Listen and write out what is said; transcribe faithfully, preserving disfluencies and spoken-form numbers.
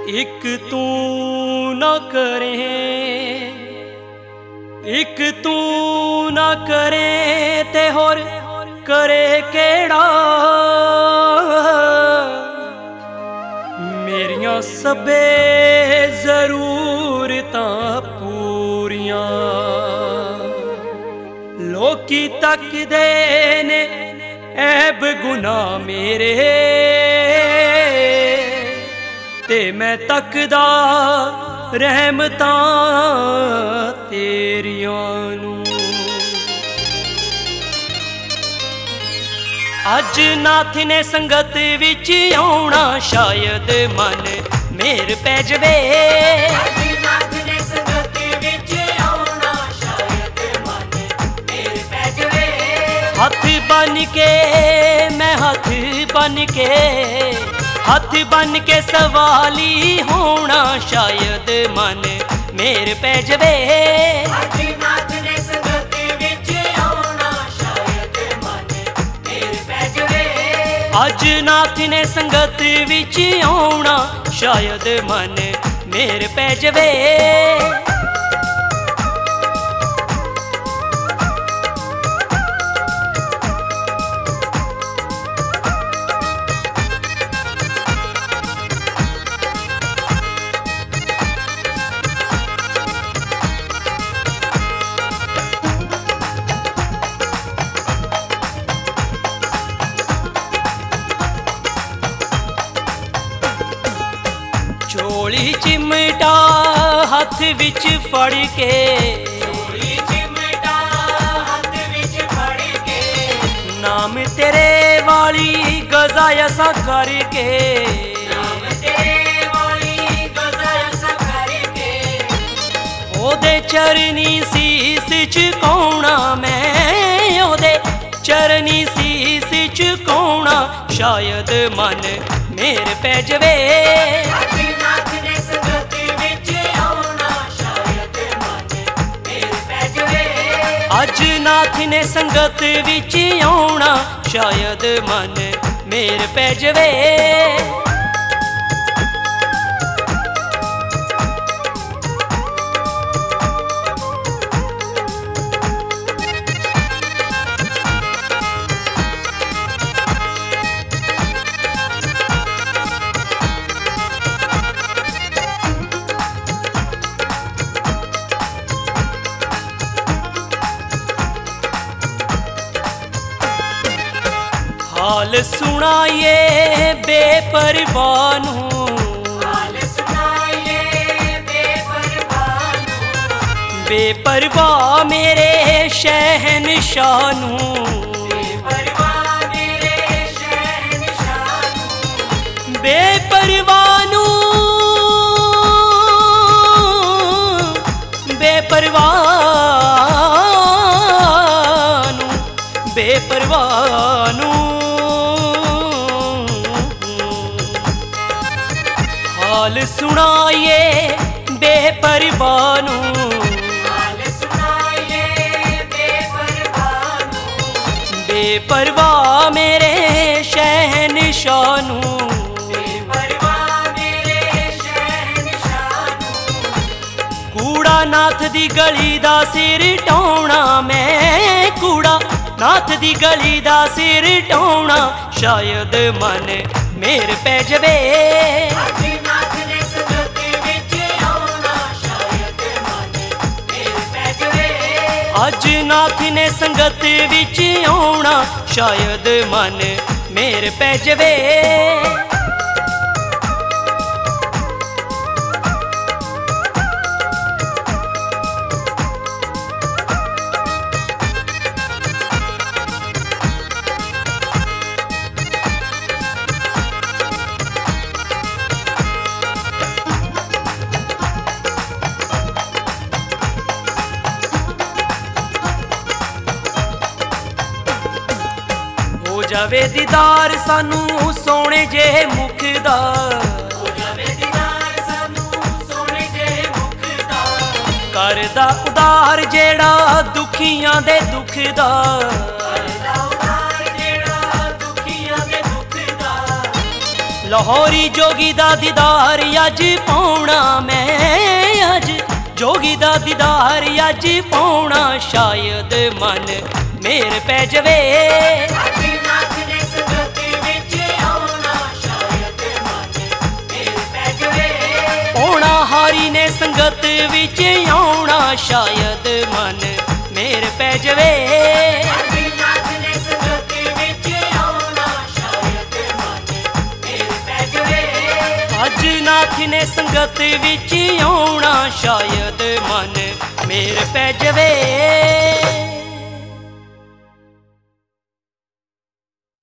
एक तू न करे, एक तू न करे ते होर करे केड़ा। मेरियां सबे जरूरतां पूरियां लोकी तकदे ने ऐब गुनाह मेरे, ते मैं तकदा रहमतां तेरियां नू। अज नाथ ने संगत विच आउणा, शायद मन मेर पै जवे। अज नाथ ने संगत विच आउणा, शायद मन मेर पै जवे। हथ बन के मैं हथ बन के हथ बन के सवाली होना, शायद मन मेर पै जवे। अज नाथ ने संगत विच आउणा, शायद मन मेर पै जवे। अज नाथ ने संगत विच आउणा, शायद मन मेर पै जवे। झोली चिमटा हथ विच फड़ के, झोली चिमटा हथ विच फड़ के, नाम तेरे वाली गज़ा सा करके, नाम तेरे वाली गज़ा सा करके। ओदे चरनी सीस झुकाउणा, मैं ओदे चरनी सीस झुकाउणा, शायद मन मेर पै जवे। अज नाथ ने संगत विच आउणा, शायद मन मेर पै जवे। अज नाथ ने संगत विच आउणा, शायद मन मेर पै जवे। हाल सुनाइए बेपरवाह नू, हाल सुनाइए बेपरवाह नू, बेपरवाह मेरे शहनशाह नू, बेपरवाह मेरे शहनशाह नू। बेपरवाह नू, बेपरवाह नू, बेपरवाह नू। हाल सुनाइए बेपरवाह नू, हाल सुनाइए बेपरवाह नू, बेपरवाह मेरे शहनशाह नू, बेपरवाह मेरे शहनशाह नू। कूड़ा नाथ दी गली दा सिर ढाउणा, मैं कूड़ा नाथ दी गली दा सिर ढाउणा, शायद मन मेर पै जवे। अज नाथ ने संगत विच आउणा, शायद मन मेर पै जवे। अज नाथ ने संगत विच आउणा, शायद मन मेर पै जवे। हो जावे दीदार सानू सोने जे मुख दा, हो जावे दीदार सानू सोने जे मुख दा। करदा उदार जेड़ा दुखियां दे दुख दा, करदा उदार जेड़ा दुखियां दे दुख दा। ਲਾਹੌਰੀ ਜੋਗੀ ਦਾ ਦੀਦਾਰ ਅੱਜ ਪਾਉਣਾ ਮੈਂ, ਅੱਜ ਜੋਗੀ ਦਾ ਦੀਦਾਰ ਅੱਜ ਪਾਉਣਾ, ਸ਼ਾਇਦ ਮਨ ਮੇਰ ਪੈ ਜਵੇ। ਆਦਿਨਾਥ ਨੇ ਸੰਗਤ ਵਿੱਚ ਆਉਣਾ, ਸ਼ਾਇਦ ਮਨ ਮੇਰ ਪੈ ਜਵੇ। ਪਾਉਣਾ ਹਾਰੀ ਨੇ ਸੰਗਤ ਵਿੱਚ ਆਉਣਾ, ਸ਼ਾਇਦ ਮਨ ਮੇਰ ਪੈ ਜਵੇ। ਆਦਿਨਾਥ ਨੇ ਸੰਗਤ ਵਿੱਚ ਆਉਣਾ, ਸ਼ਾਇਦ ਮਨ ਮੇਰ ਪੈ ਜਵੇ। ਅੱਜ ਨਾਥ ਨੇ ਸੰਗਤ ਵਿੱਚ ਆਉਣਾ, ਸ਼ਾਇਦ ਮਨ ਮੇਰ ਪੈ ਜਵੇ।